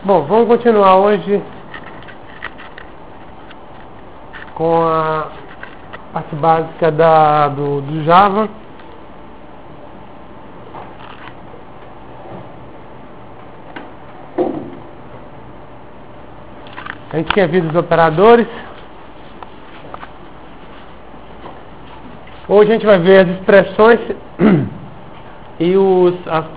Bom, vamos continuar hoje com a parte básica do Java. A gente tinha visto os operadores. Hoje a gente vai ver as expressões e as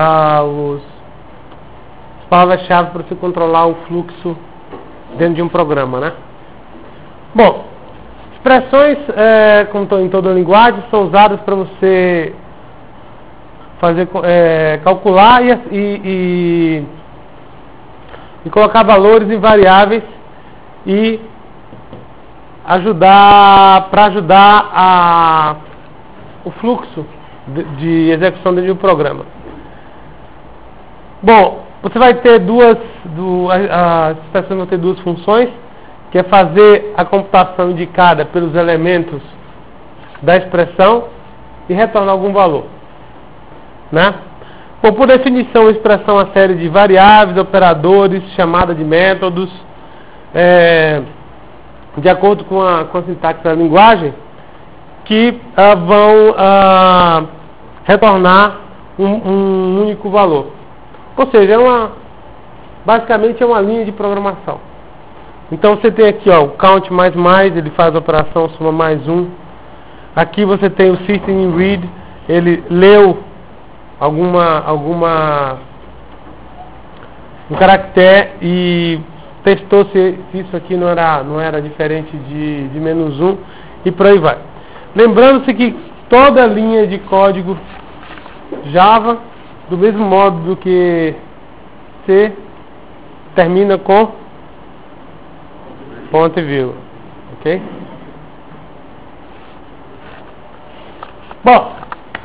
palavras-chave para você controlar o fluxo dentro de um programa, né? Bom, expressões, como em toda linguagem, são usadas para você fazer, calcular e colocar valores em variáveis e ajudar o fluxo de execução dentro de um programa. Bom, você vai ter as expressões vão ter duas funções, que é fazer a computação indicada pelos elementos da expressão e retornar algum valor, né? Bom, por definição, a expressão é uma série de variáveis, operadores, chamada de métodos, de acordo com a sintaxe da linguagem, que vão retornar um único valor. Ou seja, basicamente é uma linha de programação. Então você tem aqui o count mais, ele faz a operação soma mais 1. Aqui você tem o system read, ele leu um caractere e testou se isso aqui não era diferente de menos 1 e por aí vai. Lembrando-se que toda linha de código Java, do mesmo modo do que C, termina com ponto e vírgula, ok? Bom,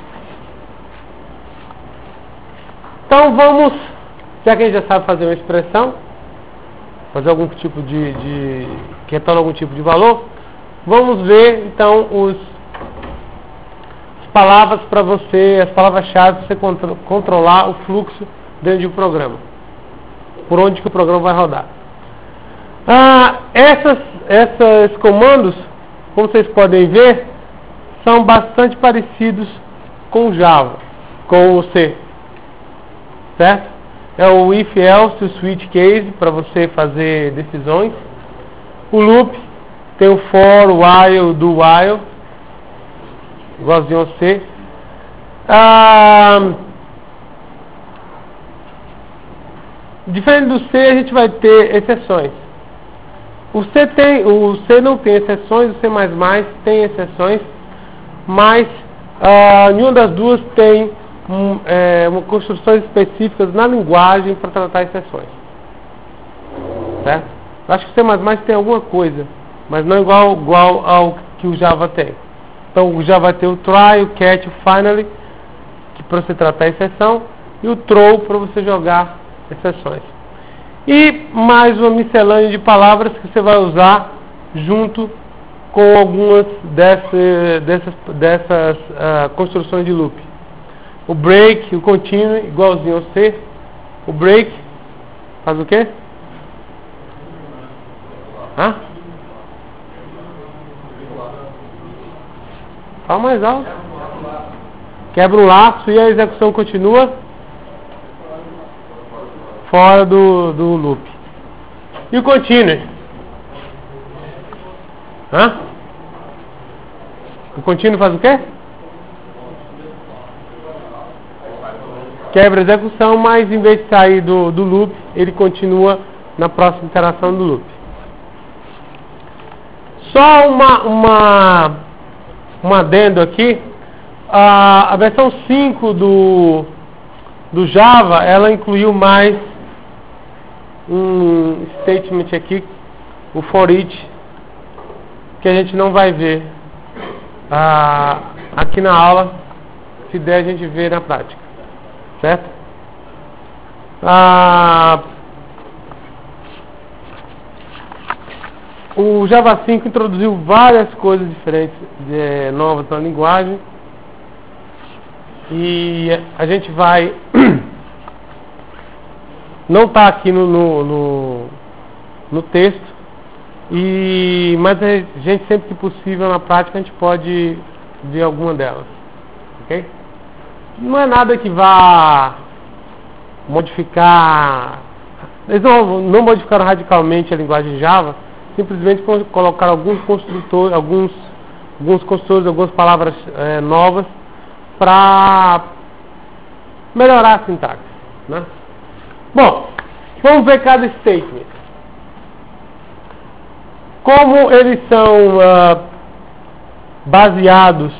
então vamos, já que a gente já sabe fazer uma expressão, fazer algum tipo que retorna algum tipo de valor, vamos ver então as palavras para você, as palavras-chave para você controlar o fluxo dentro de um programa, por onde que o programa vai rodar. Esses comandos, como vocês podem ver, são bastante parecidos com o Java, com o C, certo? É o if, else, o switch case para você fazer decisões. O loop tem o for, o while, o do while, igualzinho ao C. Diferente do C, a gente vai ter exceções. O C não tem exceções, o C++ tem exceções, mas nenhuma das duas tem construções específicas na linguagem para tratar exceções. Certo? Acho que o C++ tem alguma coisa, mas não igual ao que o Java tem. Então o Java vai ter o try, o catch, o finally, que para você tratar a exceção, e o throw para você jogar exceções. E mais uma miscelânea de palavras que você vai usar junto com algumas dessas construções de loop. O break, o continue, igualzinho ao C. O break faz o quê? Fala mais alto. Quebra um laço e a execução continua fora do loop. E o continue? O continue faz o quê? Quebra a execução, mas em vez de sair do loop, ele continua na próxima iteração do loop. Só um adendo aqui. A versão 5 do Java, ela incluiu mais um statement aqui, o for each, que a gente não vai ver aqui na aula. Se der, a gente vê na prática, certo? O Java 5 introduziu várias coisas diferentes, novas na linguagem, e a gente vai Não está aqui no texto, mas a gente, sempre que possível, na prática, a gente pode ver alguma delas. Ok? Não é nada que vá modificar. Eles não modificaram radicalmente a linguagem Java, simplesmente colocaram alguns construtores, algumas palavras novas para melhorar a sintaxe, né? Bom, vamos ver cada statement. Como eles são baseados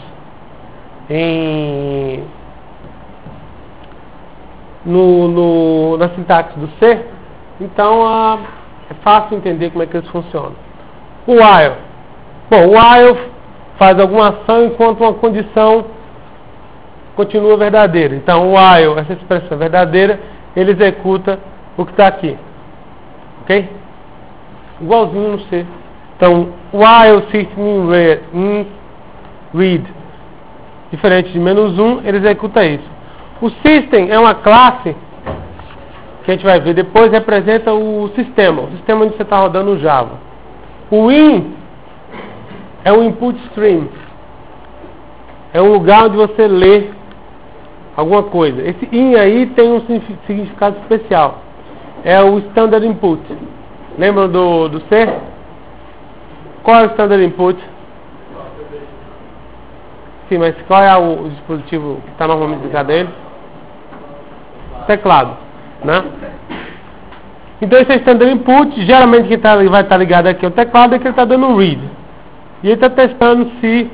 na sintaxe do C, então é fácil entender como é que eles funcionam. O while. Bom, o while faz alguma ação enquanto uma condição continua verdadeira. Então, o while, essa expressão verdadeira, ele executa o que está aqui. Ok? Igualzinho no C. Então, while system in read, diferente de -1, ele executa isso. O system é uma classe que a gente vai ver depois, representa o sistema onde você está rodando o Java. O in é um input stream, é um lugar onde você lê alguma coisa. Esse in aí tem um significado especial, é o standard input. Lembram do C? Qual é o standard input? Sim, mas qual é o dispositivo que está normalmente ligado a ele? Teclado, né? Então esse é o standard input. Geralmente quem vai estar ligado aqui ao teclado é que ele está dando um read. E ele está testando se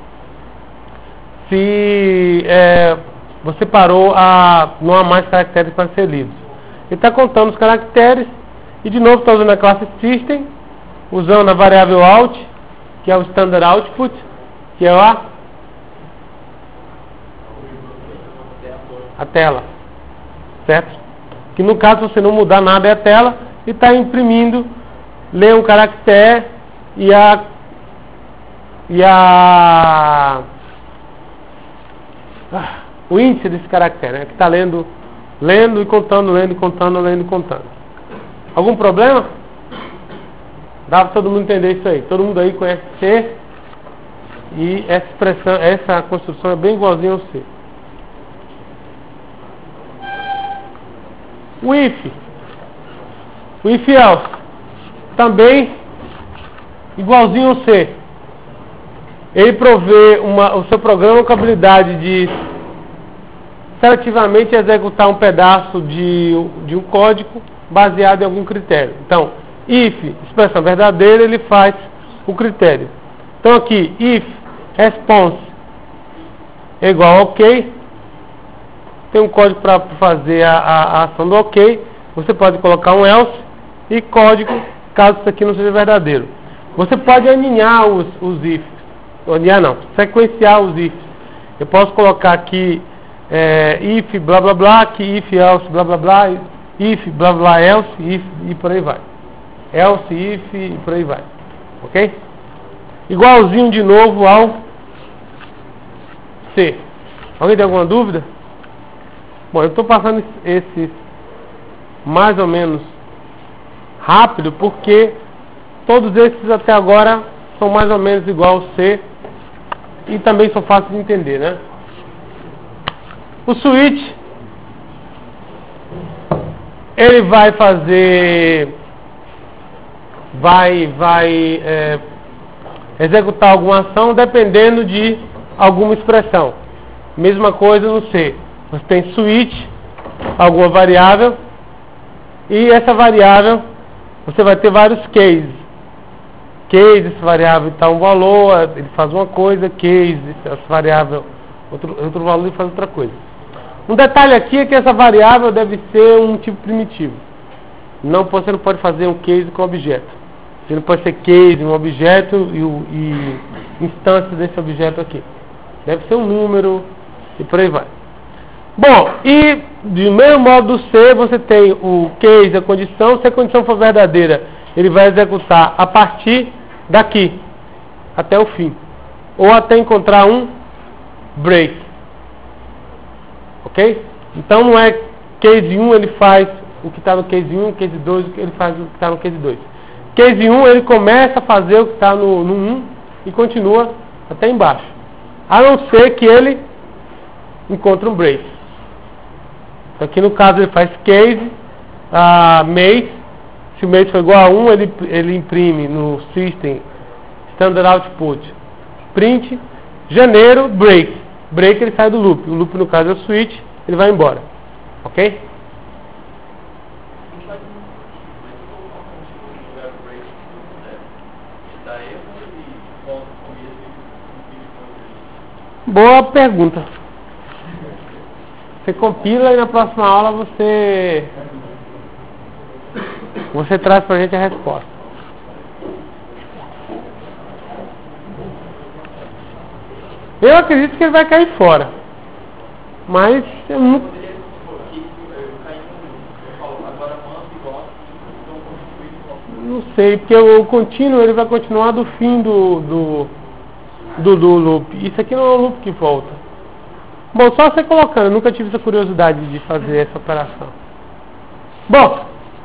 você parou não há mais caracteres para ser lidos. Ele está contando os caracteres e de novo está usando a classe system, usando a variável out, que é o standard output, que é a tela, certo? Que no caso, se você não mudar nada, é a tela, e está imprimindo, lê um caractere o índice desse caractere, né? Que está lendo e contando, lendo e contando, lendo e contando. Algum problema? Dá para todo mundo entender isso aí. Todo mundo aí conhece C, e essa expressão, essa construção é bem igualzinha ao C. O if else, também igualzinho ao C. Ele provê o seu programa com a habilidade de seletivamente executar um pedaço de um código baseado em algum critério. Então, if, expressão verdadeira, ele faz o critério. Então aqui, if response é igual a ok, tem um código para fazer a ação do ok. Você pode colocar um else e código caso isso aqui não seja verdadeiro. Você pode aninhar os ifs. Aninhar não, sequenciar os ifs. Eu posso colocar aqui if blá blá blá, aqui if else blá blá blá, if blá blá else, if e por aí vai. Else, if e por aí vai. Ok? Igualzinho de novo ao C. Alguém tem alguma dúvida? Bom, eu estou passando esses mais ou menos rápido porque todos esses até agora são mais ou menos igual ao C e também são fáceis de entender, né? O switch, ele vai fazer, executar alguma ação dependendo de alguma expressão. Mesma coisa no C. Você tem switch, alguma variável, e essa variável você vai ter vários cases. Case, essa variável está um valor, ele faz uma coisa, case, essa variável, outro valor, ele faz outra coisa. Um detalhe aqui é que essa variável deve ser um tipo primitivo. Você não pode fazer um case com objeto. Você não pode ser case, um objeto e instância desse objeto aqui. Deve ser um número e por aí vai. Bom, e do mesmo modo do C, você tem o case, a condição. Se a condição for verdadeira, ele vai executar a partir daqui até o fim, ou até encontrar um break. Ok? Então não é case 1 ele faz o que está no case 1, case 2, ele faz o que está no case 2. Case 1, ele começa a fazer o que está no 1 e continua até embaixo. A não ser que ele encontre um break. Então, aqui no caso ele faz case, mês. Se o mês for igual a 1, ele imprime no system standard output print, janeiro, break. Break ele sai do loop. O loop no caso é o switch, ele vai embora. Ok? Boa pergunta. Você compila e na próxima aula você traz pra gente a resposta. Eu acredito que ele vai cair fora. Mas é muito... Não sei, porque o contínuo ele vai continuar do fim do loop. Isso aqui não é um loop que volta. Bom, só você colocando, eu nunca tive essa curiosidade de fazer essa operação. Bom,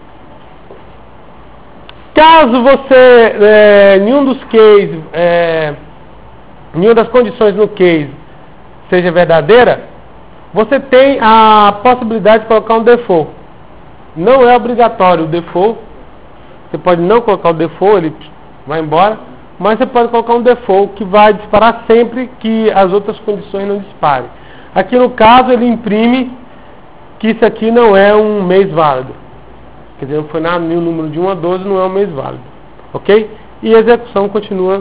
caso você, nenhum dos cases, nenhuma das condições no case seja verdadeira, você tem a possibilidade de colocar um default. Não é obrigatório o default. Você pode não colocar o default, ele vai embora, mas você pode colocar um default que vai disparar sempre que as outras condições não disparem. Aqui no caso ele imprime que isso aqui não é um mês válido. Quer dizer, não foi nada, nenhum número de 1 a 12 não é um mês válido. Ok? E a execução continua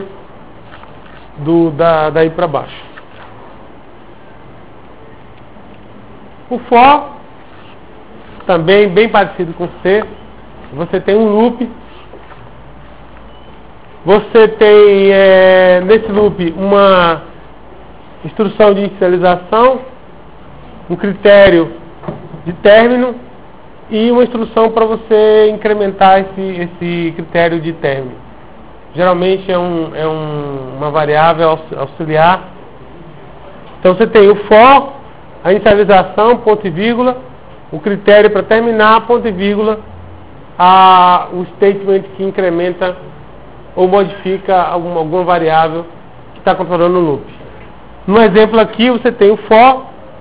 daí para baixo. O for, também bem parecido com o C. Você tem um loop. Você tem nesse loop uma instrução de inicialização, um critério de término e uma instrução para você incrementar esse critério de término. Geralmente é uma variável auxiliar. Então você tem o for, a inicialização, ponto e vírgula, o critério para terminar, ponto e vírgula, o statement que incrementa ou modifica alguma variável que está controlando o loop. No exemplo aqui você tem o for,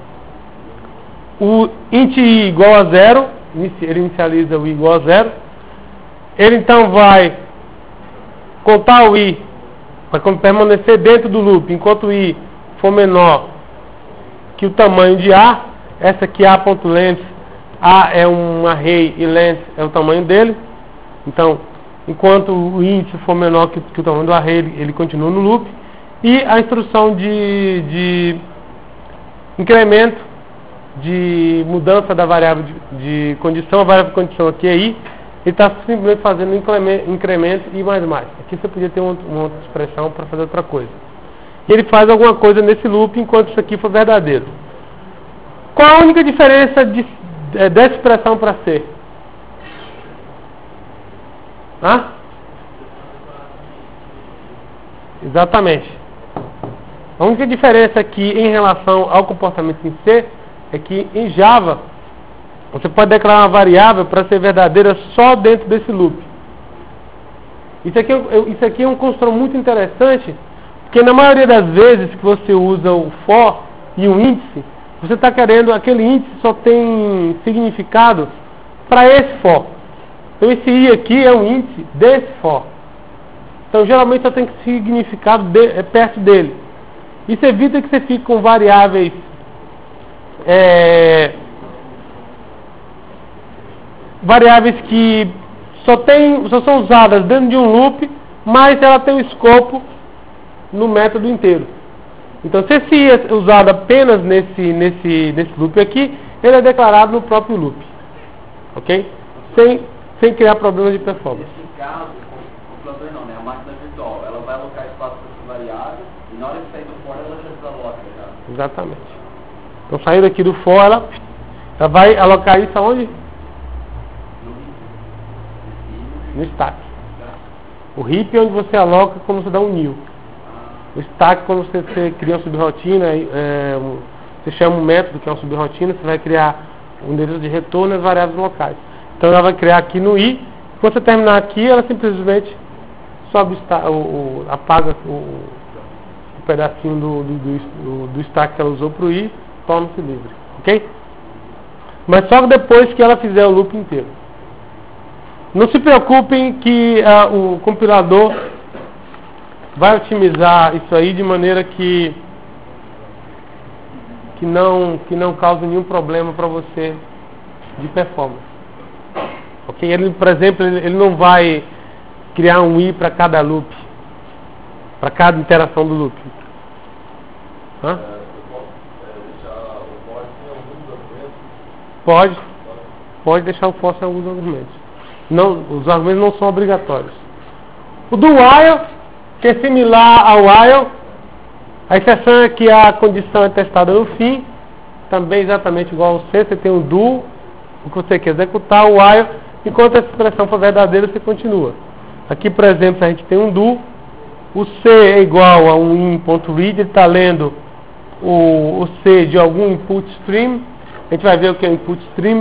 o int i igual a 0, ele inicializa o i igual a 0, ele então vai contar o i, vai permanecer dentro do loop, enquanto o i for menor que o tamanho de a, essa aqui a.length, a é um array e length é o tamanho dele, então enquanto o índice for menor que o tamanho do array, ele continua no loop. E a instrução de incremento, de mudança da variável de condição, a variável de condição aqui é i, ele está simplesmente fazendo incremento e mais. Aqui você podia ter uma outra expressão para fazer outra coisa. E ele faz alguma coisa nesse loop enquanto isso aqui for verdadeiro. Qual a única diferença dessa expressão para C? Exatamente. A única diferença aqui em relação ao comportamento em C é que em Java você pode declarar uma variável para ser verdadeira só dentro desse loop. Isso aqui é um construtor muito interessante, porque na maioria das vezes que você usa o for e o índice, você está querendo, aquele índice só tem significado para esse for. Então esse i aqui é um índice desse for. Então geralmente só tem significado perto dele. Isso evita que você fique com variáveis que só são usadas dentro de um loop, mas ela tem um escopo no método inteiro. Então se esse i é usado apenas nesse loop aqui, ele é declarado no próprio loop. Ok? Sem criar problemas de performance. Nesse caso, o computador não, né? A máquina virtual, ela vai alocar espaço para essa variável e na hora de sair do for ela já desaloca, já. Exatamente. Então saindo aqui do for, ela vai alocar isso aonde? No stack. O heap é onde você aloca quando você dá um new. O stack quando você cria uma subrotina, você chama um método que é uma subrotina, você vai criar um endereço de retorno e as variáveis locais. Então ela vai criar aqui no i. Quando você terminar aqui, ela simplesmente sobe apaga o pedacinho do stack que ela usou para o i, torna-se livre, ok? Mas só depois que ela fizer o loop inteiro. Não se preocupem que o compilador vai otimizar isso aí de maneira que não cause nenhum problema para você de performance. Ok? Ele, por exemplo, ele não vai criar um i para cada loop, para cada interação do loop. Hã? Pode deixar o for em alguns argumentos. Não, os argumentos não são obrigatórios. O do while, que é similar ao while, a exceção é que a condição é testada no fim, também exatamente igual ao C, você tem um do, o que você quer executar, o while, enquanto essa expressão for verdadeira, você continua. Aqui, por exemplo, a gente tem um do, o C é igual a um in.read, ele está lendo o C de algum input stream. A gente vai ver o que é input stream,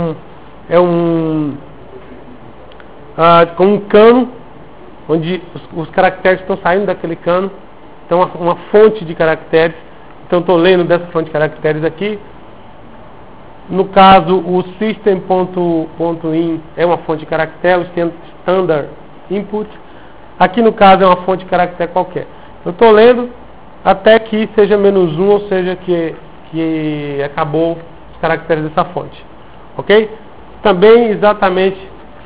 com um cano, onde os caracteres estão saindo daquele cano. Então, uma fonte de caracteres. Então, estou lendo dessa fonte de caracteres aqui. No caso, o system.in é uma fonte de caractere, o standard input. Aqui, no caso, é uma fonte de caractere qualquer. Eu estou lendo até que seja -1, ou seja, que acabou os caracteres dessa fonte. Ok? Também exatamente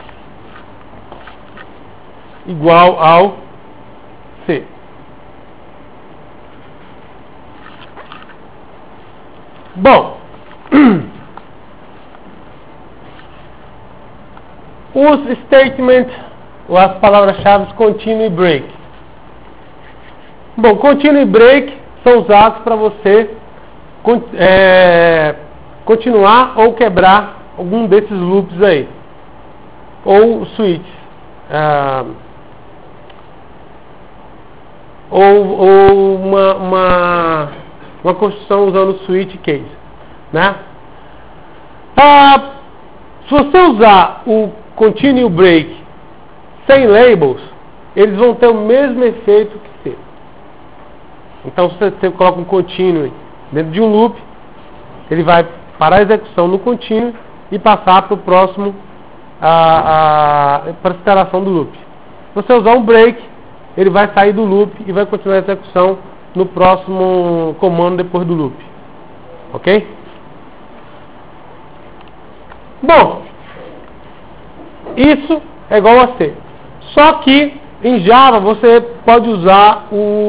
igual ao C. Bom, os statements, ou as palavras-chave continue e break. Bom, continue e break são usados para você continuar ou quebrar algum desses loops aí, ou switch, ou uma construção usando switch case, né? Se você usar o continue break sem labels, eles vão ter o mesmo efeito que C. Então, se você coloca um continue dentro de um loop, ele vai parar a execução no continue e passar para o próximo, para a instalação do loop. Se você usar um break, ele vai sair do loop e vai continuar a execução no próximo comando depois do loop. Ok? Bom, isso é igual a C. Só que em Java você pode usar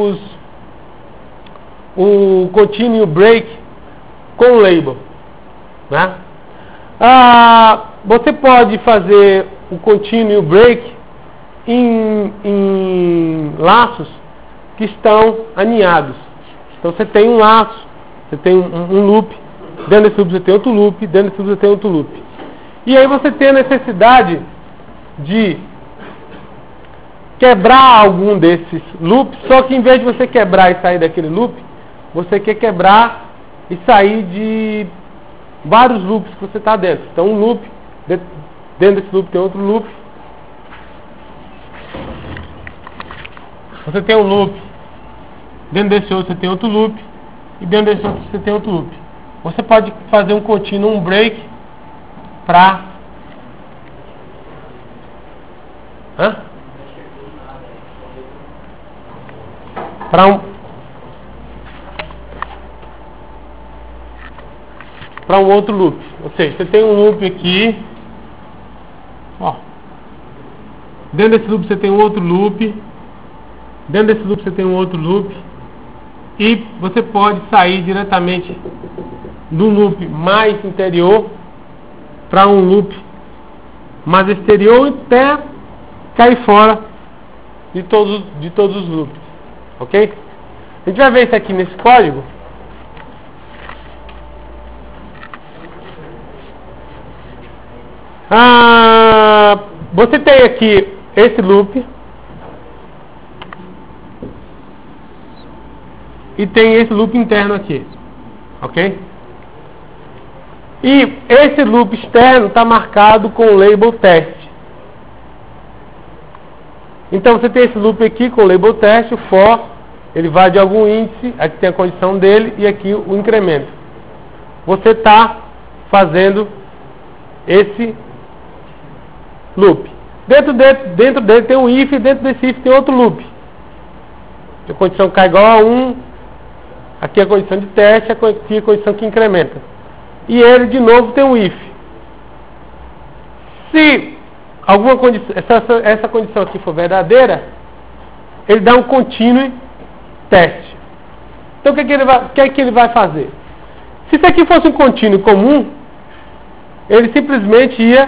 o continue break com label, né? Você pode fazer o continue break em laços que estão aninhados. Então você tem um laço, você tem um loop, dentro desse loop você tem outro loop, dentro desse loop você tem outro loop. E aí você tem a necessidade de quebrar algum desses loops, só que em vez de você quebrar e sair daquele loop, você quer quebrar e sair de vários loops que você está dentro. Então um loop, dentro desse loop tem outro loop. Você tem um loop, dentro desse outro você tem outro loop, e dentro desse outro você tem outro loop. Você pode fazer um contínuo, um break, para um outro loop. Ou seja, você tem um loop aqui, ó. Dentro desse loop você tem um outro loop, dentro desse loop você tem um outro loop, e você pode sair diretamente do loop mais interior para um loop mais exterior até cair fora de todos os loops. Ok? A gente vai ver isso aqui nesse código. Você tem aqui esse loop e tem esse loop interno aqui, ok? E esse loop externo está marcado com o label test. Então você tem esse loop aqui com o label test, o for, ele vai de algum índice, aqui tem a condição dele e aqui o incremento. Você está fazendo esse loop. Dentro dele tem um if, e dentro desse if tem outro loop. A condição K igual a 1, aqui é a condição de teste, aqui é a condição que incrementa. E ele, de novo, tem um if. Se alguma condição, essa condição aqui for verdadeira, ele dá um continue teste. Então, o que ele vai fazer? Se isso aqui fosse um continue comum, ele simplesmente ia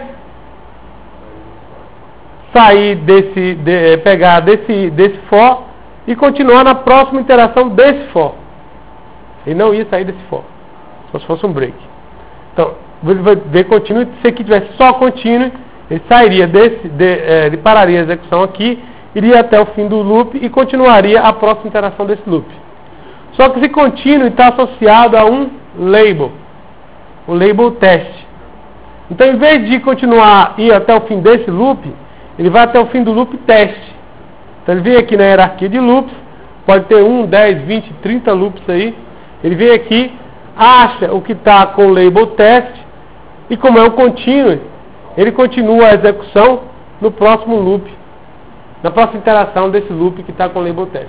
sair pegar desse for e continuar na próxima interação desse for. Ele não ia sair desse for, só se fosse um break. Então, ele vai ver continue. Se aqui tivesse só continue, ele sairia ele pararia a execução aqui, iria até o fim do loop e continuaria a próxima interação desse loop. Só que esse continue está associado a um label, o label teste. Então, em vez de continuar e ir até o fim desse loop, ele vai até o fim do loop teste. Então, ele vem aqui na hierarquia de loops, pode ter 1, 10, 20, 30 loops aí. Ele vem aqui, acha o que está com o label test, e como é um continue, ele continua a execução no próximo loop, na próxima interação desse loop que está com o label test.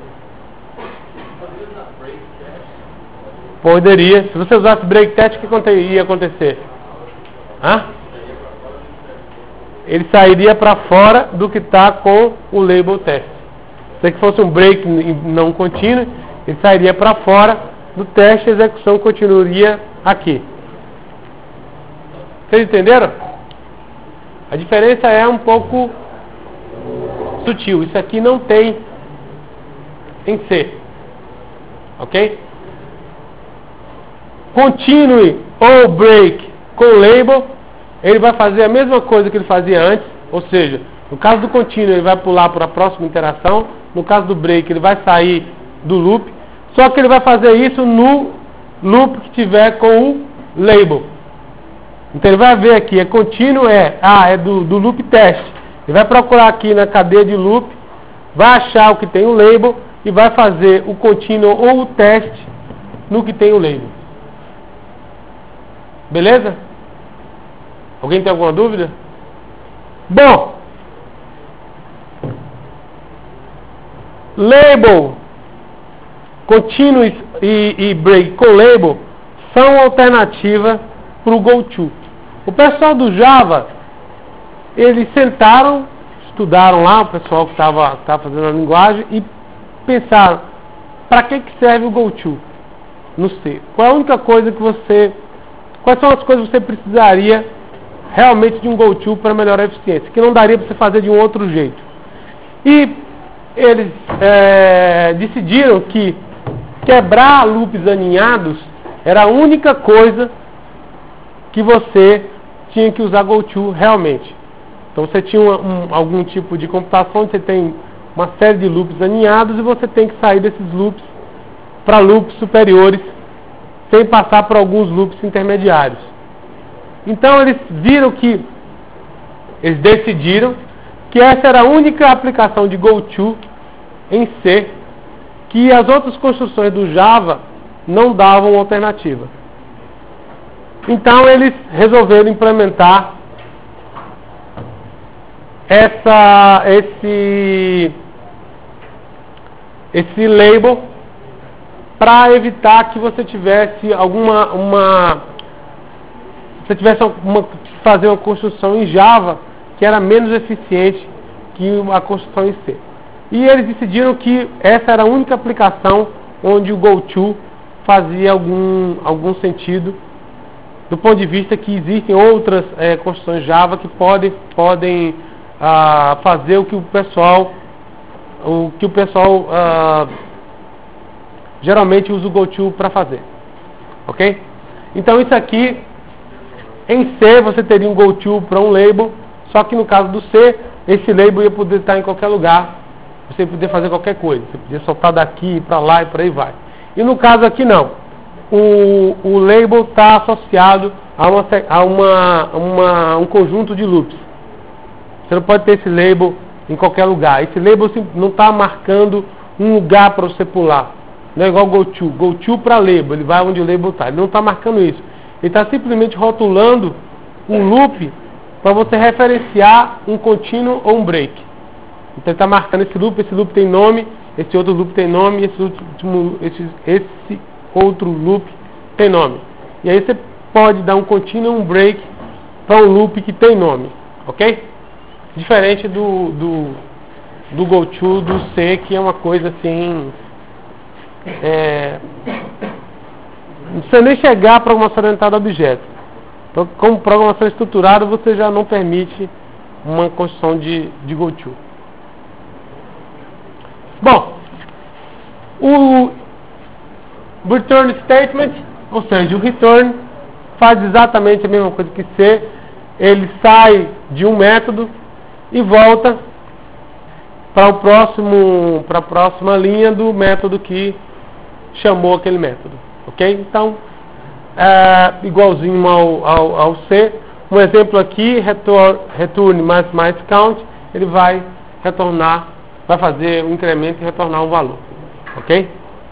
Poderia. Se você usasse break test, o que ia acontecer? Ele sairia para fora do que está com o label test. Se fosse um break não contínuo, ele sairia para fora do teste e a execução continuaria aqui. Vocês entenderam? A diferença é um pouco sutil. Isso aqui não tem em C. Ok? Continue ou break com label, ele vai fazer a mesma coisa que ele fazia antes, ou seja, no caso do continue ele vai pular para a próxima interação, no caso do break ele vai sair do loop, só que ele vai fazer isso no loop que tiver com o label. Então ele vai ver aqui, continue é do loop teste. Ele vai procurar aqui na cadeia de loop, vai achar o que tem o label e vai fazer o continue ou o teste no que tem o label. Beleza? Alguém tem alguma dúvida? Bom, label, continuous e break com label são alternativa para o GoTo. O pessoal do Java, eles sentaram, estudaram lá, o pessoal que estava fazendo a linguagem, e pensaram, para que serve o GoTo no C? Qual é a única coisa quais são as coisas que você precisaria realmente de um GoTo para melhorar a eficiência, que não daria para você fazer de um outro jeito? E eles decidiram que quebrar loops aninhados era a única coisa que você tinha que usar GoTo realmente. Então você tinha algum tipo de computação, você tem uma série de loops aninhados e você tem que sair desses loops para loops superiores sem passar por alguns loops intermediários. Então eles decidiram que essa era a única aplicação de GoTo em C, que as outras construções do Java não davam alternativa. Então eles resolveram implementar esse label para evitar que você tivesse fazer uma construção em Java que era menos eficiente que a construção em C. E eles decidiram que essa era a única aplicação onde o GoTo fazia algum sentido, do ponto de vista que existem outras construções Java que podem fazer o que o pessoal geralmente usa o GoTo para fazer. Ok? Então isso aqui, em C você teria um GoTo para um label, só que no caso do C, esse label ia poder estar em qualquer lugar, você podia fazer qualquer coisa, você podia soltar daqui para lá e por aí vai. E no caso aqui não, o label está associado um conjunto de loops. Você não pode ter esse label em qualquer lugar. Esse label não está marcando um lugar para você pular. Não é igual GoTo. GoTo para label, ele vai onde o label está. Ele não está marcando isso. Ele está simplesmente rotulando um loop para você referenciar um contínuo ou um break. Então ele está marcando esse loop tem nome, esse outro loop tem nome, esse outro loop tem nome. E aí você pode dar um contínuo ou um break para um loop que tem nome, ok? Diferente do GoTo, do C, que é uma coisa assim... não precisa nem chegar à programação orientada a objeto. Então, como programação estruturada, você já não permite uma construção de GoTo. Bom, o return statement, ou seja, o return faz exatamente a mesma coisa que C. Ele sai de um método e volta para a próxima linha do método que chamou aquele método, ok? Então, igualzinho ao C. Um exemplo aqui, return mais count, ele vai retornar, vai fazer um incremento e retornar um valor, ok?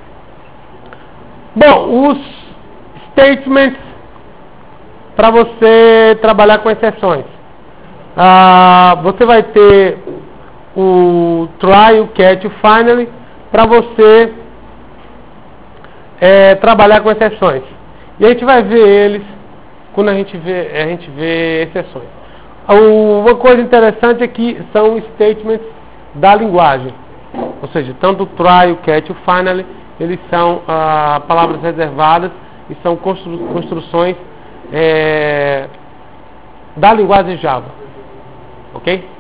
Bom, os statements para você trabalhar com exceções. Você vai ter o try, o catch, o finally, para você trabalhar com exceções. E a gente vai ver eles quando a gente vê exceções. Uma coisa interessante é que são statements da linguagem. Ou seja, tanto o try, o catch e o finally, eles são palavras reservadas e são construções da linguagem Java. Ok?